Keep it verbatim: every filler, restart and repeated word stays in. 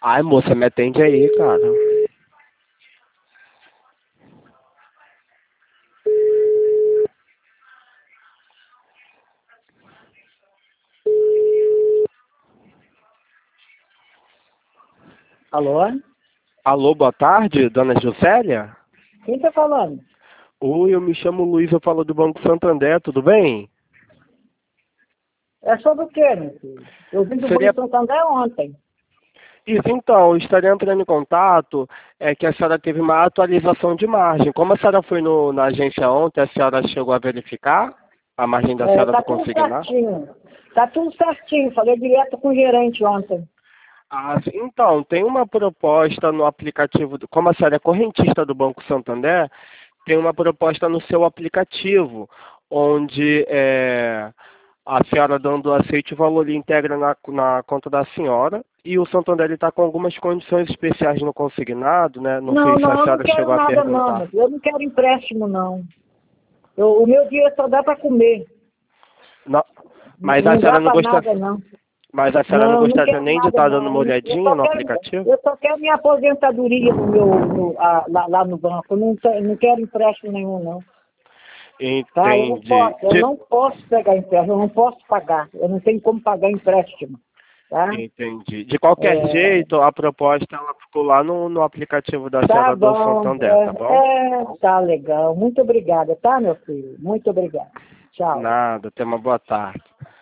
Ai, moça, me atende aí, cara. Alô? Alô, boa tarde, dona Juscelia? Quem tá falando? Oi, eu me chamo Luiz, eu falo do Banco Santander, tudo bem? É sobre o quê, meu filho? Eu vim do Seria... Banco Santander ontem. Isso, então, eu estaria entrando em contato, é que a senhora teve uma atualização de margem. Como a senhora foi no, na agência ontem, a senhora chegou a verificar a margem da É, senhora tá do tudo consignado? certinho. Tá tudo certinho. Falei direto com o gerente ontem. Ah, sim. Então, tem uma proposta no aplicativo, do- como a senhora é correntista do Banco Santander, tem uma proposta no seu aplicativo, onde é, a senhora dando aceite o valor ele integra na, na conta da senhora, e o Santander está com algumas condições especiais no consignado, né? Não Não, sei se a não, eu não senhora quero chegou a nada não, perguntar. meu filho. Eu não quero empréstimo, não. Eu- o meu dinheiro só dá para comer. Não, N- mas a Não senhora dá não para gosta, nada, não. mas a senhora não Não, não gostaria quero nem de nada, estar dando uma não. Eu olhadinha só no quero, aplicativo? eu só quero minha aposentadoria no meu, no- ah, lá, lá no banco. Eu não, te- não quero empréstimo nenhum, não. Tá? Eu não Entendi. posso, eu De- não posso pegar empréstimo, eu não posso pagar. Eu não tenho como pagar empréstimo. Tá? Entendi. De qualquer É, jeito, a proposta ela ficou lá no, no aplicativo da tá senhora do bom, Santander, tá é, bom? é, tá legal. Muito obrigada, tá, meu filho? Muito obrigada. Tchau. Nada, tenha uma boa tarde.